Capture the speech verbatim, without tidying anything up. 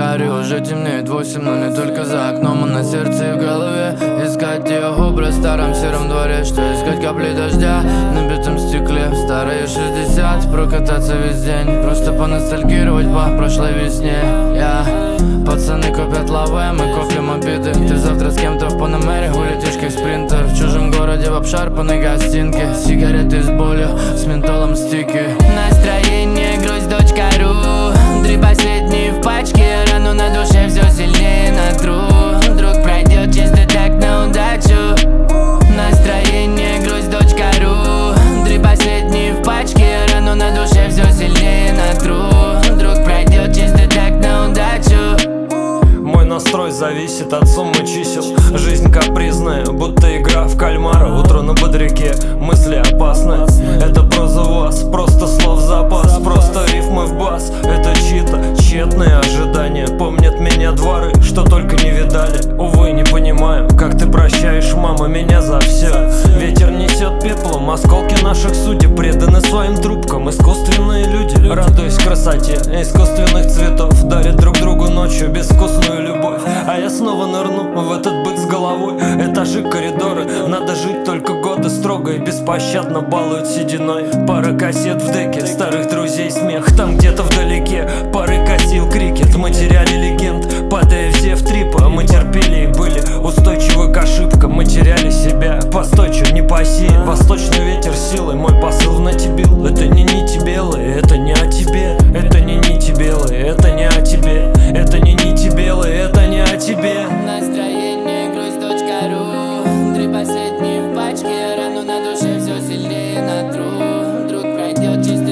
каре уже темнеет восемь, но не только за окном, а на сердце и в голове. Искать ее образ в старом сером дворе, что искать капли дождя на битом стекле. В старые шестьдесят прокататься весь день, просто поностальгировать по прошлой весне. Я Пацаны копят лавы, мы копим обиды. Ты завтра с кем-то в Панамере улетишь как спринтер. В чужом городе в обшарпанной гостинке, сигареты с болью, с ментолом стики. Настроение грусть.ру, три последние в пачке, рану на душе все сильнее натру. Друг пройдет чисто так на удачу. Настроение грусть.ру, три последние в пачке, рану на душе все сильнее натру. Друг пройдет чисто так на удачу. Мой настрой зависит от суммы чисел. Жизнь капризная, будто игра в кальмара. Утро на бодряке, мысли опасны. Это проза вас, просто слов запас, просто рифмы в бас. Это чьи-то тщетные ожидания. Помнят меня дворы, что только не видали. Увы, не понимаю, как ты прощаешь, мама, меня за все. Ветер несет пеплом, осколки наших судеб преданы своим трубкам. Искусственные люди, радуясь красоте искусственных цветов, дарят друг другу ночью безвкусную любовь. А я снова нырну в этот быт с головой. Этажи, коридоры, надо жить только годы. Строго и беспощадно балуют сединой. Пара кассет в деке, старых друзей смех. Там где-то вдалеке пары косил крикет. Мы теряли легенд, падая все в трипы. Мы терпели и были устойчивы к ошибкам. Мы теряли себя, постой, чё не паси. Восточный ветер силой, мой посыл в ноте бил. Это не нити белые, это не о тебе. Это не нити белые, это не о тебе. Это не нити белые, это не о тебе. Настроение грусть.ру, три последние в пачке, рану на душе все сильнее натру. Друг пройдет чисто